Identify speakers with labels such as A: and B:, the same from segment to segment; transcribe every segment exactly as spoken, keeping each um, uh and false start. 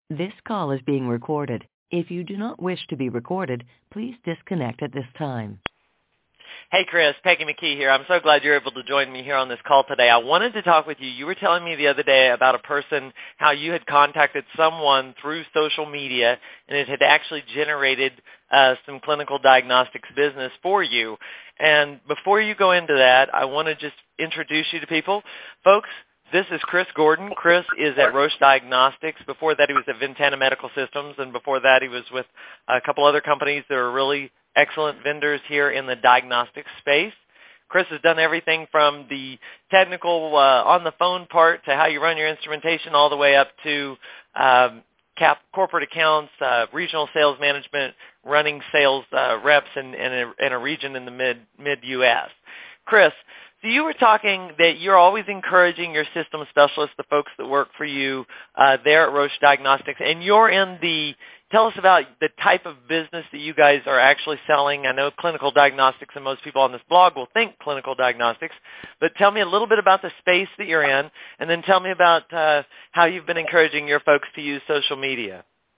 A: This call is being recorded. If you do not wish to be recorded, please disconnect at this time.
B: Hey, Chris, Peggy McKee here. I'm so glad you're able to join me here on this call today. I wanted to talk with you. You were telling me the other day about a person, how you had contacted someone through social media, and it had actually generated uh, some clinical diagnostics business for you. And before you go into that, I want to just introduce you to people. Folks, this is Chris Gordon. Chris is at Roche Diagnostics. Before that, he was at Ventana Medical Systems, and before that, he was with a couple other companies that are really excellent vendors here in the diagnostic space. Chris has done everything from the technical uh, on-the-phone part to how you run your instrumentation all the way up to um, cap, corporate accounts, uh, regional sales management, running sales uh, reps in, in, a, in a region in the mid, mid-U S. Chris, so you were talking that you're always encouraging your system specialists, the folks that work for you uh, there at Roche Diagnostics, and you're in the, tell us about the type of business that you guys are actually selling. I know clinical diagnostics, and most people on this blog will think clinical diagnostics, but tell me a little bit about the space that you're in, and then tell me about uh, how you've been encouraging your folks to use social media.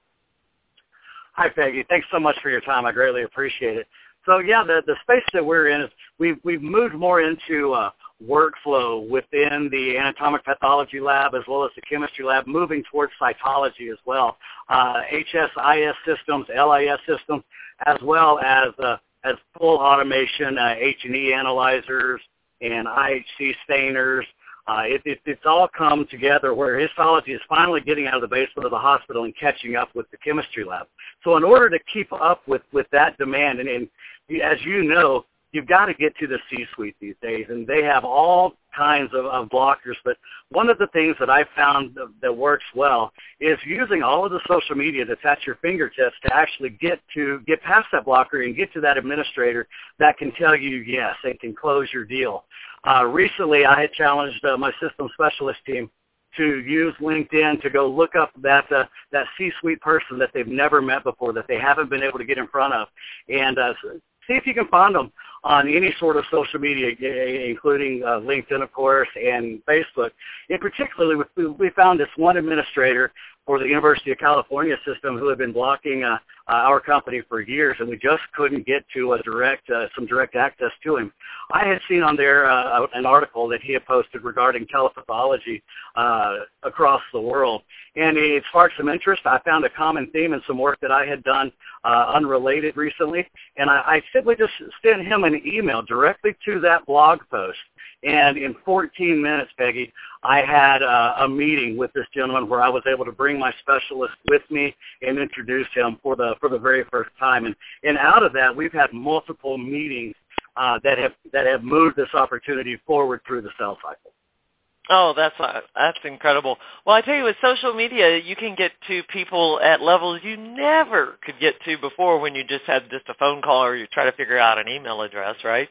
C: Hi, Peggy. Thanks so much for your time. I greatly appreciate it. So, yeah, the, the space that we're in is we've, we've moved more into uh, workflow within the anatomic pathology lab as well as the chemistry lab, moving towards cytology as well, uh, H S I S systems, L I S systems, as well as uh, as full automation, uh, H and E analyzers and I H C stainers. Uh, it, it, it's all come together where histology is finally getting out of the basement of the hospital and catching up with the chemistry lab. So in order to keep up with, with that demand, and, and as you know, you've got to get to the C-suite these days, and they have all kinds of, of blockers. But one of the things that I found that, that works well is using all of the social media that's at your fingertips to actually get to get past that blocker and get to that administrator that can tell you yes, they can close your deal. Uh, recently, I had challenged uh, my system specialist team to use LinkedIn to go look up that uh, that C-suite person that they've never met before, that they haven't been able to get in front of, and uh, see if you can find them on any sort of social media, including uh, LinkedIn, of course, and Facebook. In particular, we, we found this one administrator for the University of California system who had been blocking uh, uh, our company for years, and we just couldn't get to a direct, uh, some direct access to him. I had seen on there uh, an article that he had posted regarding telepathology uh, across the world, and it sparked some interest. I found a common theme in some work that I had done uh, unrelated recently, and I, I simply just sent him an email directly to that blog post. And in fourteen minutes, Peggy, I had uh, a meeting with this gentleman where I was able to bring my specialist with me and introduce him for the for the very first time. And, and out of that, we've had multiple meetings uh, that have that have moved this opportunity forward through the sales cycle.
B: Oh, that's uh, that's incredible. Well, I tell you, with social media, you can get to people at levels you never could get to before when you just had just a phone call or you try to figure out an email address, right?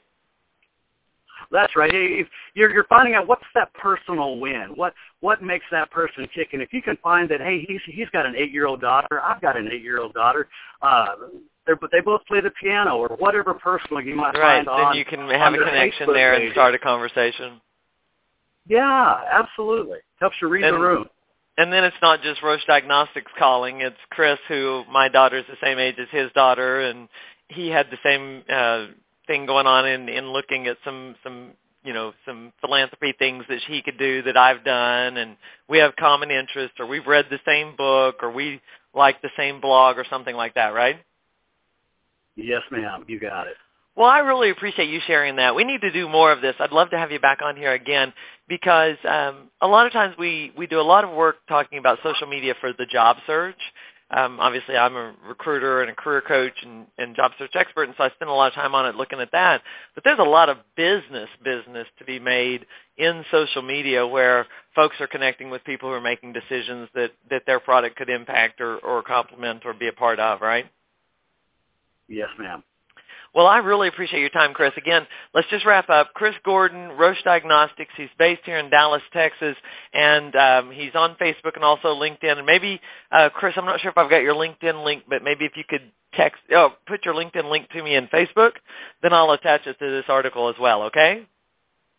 C: That's right. You're, you're finding out what's that personal win. What what makes that person tick? And if you can find that, hey, he's he's got an eight-year-old daughter. I've got an eight-year-old daughter. Uh, but they both play the piano or whatever personal you might
B: right.
C: find on.
B: Right. Then you can have a connection
C: Facebook
B: there
C: page.
B: And start a conversation.
C: Yeah, absolutely. Helps you read
B: and,
C: the room.
B: And then it's not just Roche Diagnostics calling. It's Chris, who my daughter's the same age as his daughter, and he had the same uh, thing going on in, in looking at some, some, you know, some philanthropy things that he could do that I've done, and we have common interests, or we've read the same book, or we like the same blog or something like that, right?
C: Yes, ma'am. You got it.
B: Well, I really appreciate you sharing that. We need to do more of this. I'd love to have you back on here again because um, a lot of times we, we do a lot of work talking about social media for the job search. Um, obviously, I'm a recruiter and a career coach and, and job search expert, and so I spend a lot of time on it looking at that. But there's a lot of business business to be made in social media where folks are connecting with people who are making decisions that, that their product could impact or, or complement or be a part of, right?
C: Yes, ma'am.
B: Well, I really appreciate your time, Chris. Again, let's just wrap up. Chris Gordon, Roche Diagnostics. He's based here in Dallas, Texas, and um, he's on Facebook and also LinkedIn. And maybe, uh, Chris, I'm not sure if I've got your LinkedIn link, but maybe if you could text, oh, put your LinkedIn link to me in Facebook, then I'll attach it to this article as well, okay?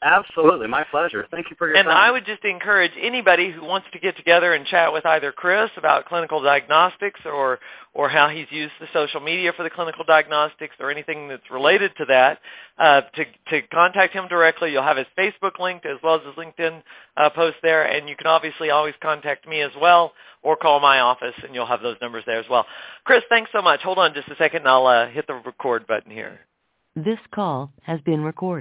C: Absolutely. My pleasure. Thank you for your
B: and
C: time.
B: I would just encourage anybody who wants to get together and chat with either Chris about clinical diagnostics or or how he's used the social media for the clinical diagnostics or anything that's related to that, uh, to, to contact him directly. You'll have his Facebook link as well as his LinkedIn uh, post there, and you can obviously always contact me as well or call my office, and you'll have those numbers there as well. Chris, thanks so much. Hold on just a second, and I'll uh, hit the record button here.
A: This call has been recorded.